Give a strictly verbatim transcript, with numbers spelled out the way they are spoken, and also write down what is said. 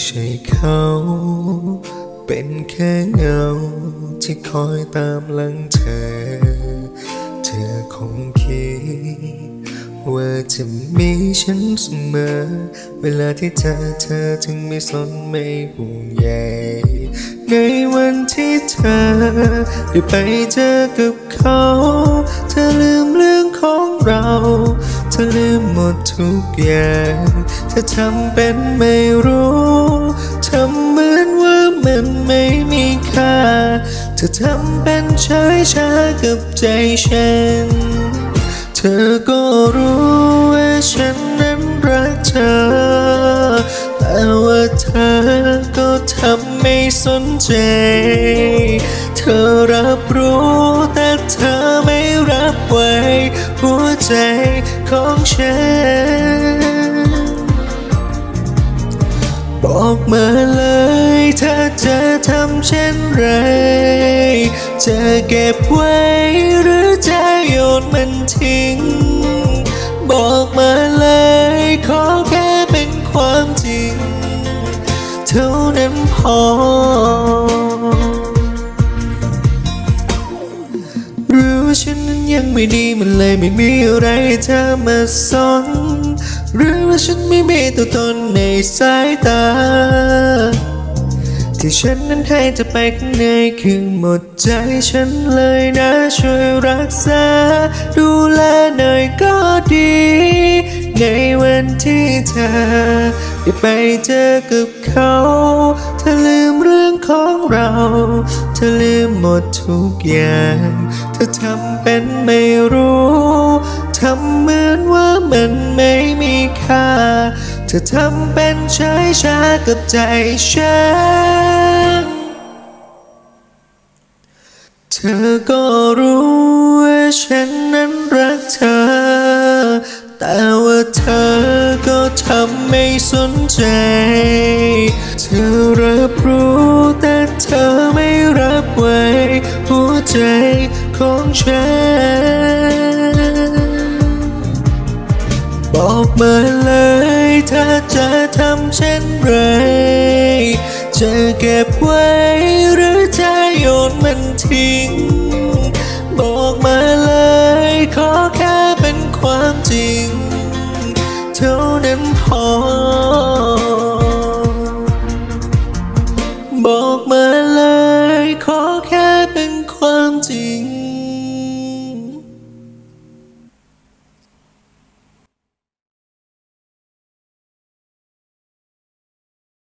ใช่เขาเป็นแค่เงาที่คอยตามหลังเธอเธอคงคิดว่าจะมีฉันเสมอเวลาที่เธอเธอถึงไม่สนไม่ห่วงใยในวันที่เธอได้ไปเจอกับเขาเธอลืมเรื่องของเราเธอลืมหมดทุกอย่างเธอทำเป็นไม่รู้ทำเหมือนว่ามันไม่มีค่าเธอทำเป็นเฉยชากับใจฉันเธอก็รู้ว่าฉันนั้นรักเธอแต่ว่าเธอก็ทำไม่สนใจเธอรับรู้แต่เธอไม่รับไว้หัวใจของฉันบอกมาเลยเธอจะทำเช่นไรจะเก็บไว้หรือจะโยนมันทิ้งบอกมาเลยขอแค่เป็นความจริงเท่านั้นพอหรือว่าฉันนั้นยังไม่ดีมันเลยไม่มีอะไรให้เธอมาสนหรือว่าฉันไม่มีตัวตนในสายตาที่ฉันนั้นให้เธอไปข้างในคือหมดใจฉันเลยนะช่วยรักษาดูแลหน่อยก็ดีในวันที่เธอได้ไปเจอกับเขาเธอลืมเรื่องของเราเธอลืมหมดทุกอย่างเธอทำเป็นไม่รู้ทำเหมือนว่ามันไม่มีค่าเธอทำเป็นเฉยชากับใจฉันเธอก็รู้ว่าฉันนั้นรักเธอแต่ว่าเธอก็ทำไม่สนใจเธอรับรู้แต่เธอไม่รับไว้หัวใจของฉันบอกมาเลยเธอจะทำเช่นไรจะเก็บไว้หรือจะโยนมันทิ้งบอกมาเลยขอแค่เป็นความจริงเท่านั้นพอบอกมาเลยขอแค่เป็นความจริง